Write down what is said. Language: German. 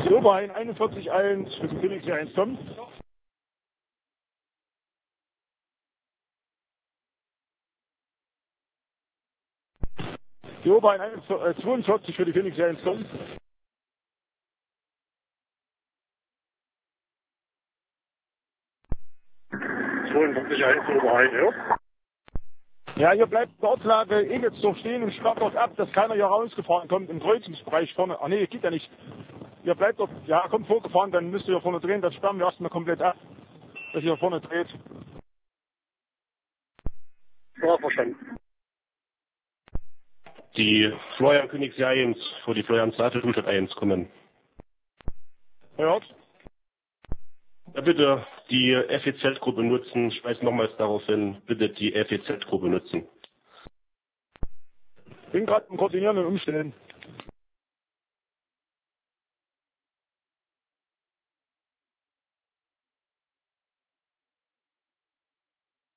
Die Oberhain 41-1 für die Felix 1 kommt. Die Oberhain 42 für die Felix 1 kommt. Oberhain, ja? Ja, hier bleibt die Ortslage jetzt so stehen und sperrt dort ab, dass keiner hier rausgefahren kommt im Kreuzungsbereich vorne. Ah nee, geht ja nicht. Ihr bleibt dort, ja, kommt vorgefahren, dann müsst ihr hier vorne drehen, dann sperren wir erstmal komplett ab, dass ihr hier vorne dreht. Ja, verstanden. Die Florian Königs 1 vor die Florian Sate Schulstadt 1 kommen. Hört? Ja, bitte die FEZ-Gruppe nutzen. Ich weise nochmals darauf hin, bitte die FEZ-Gruppe nutzen. Bin gerade im Koordinieren und Umstellen.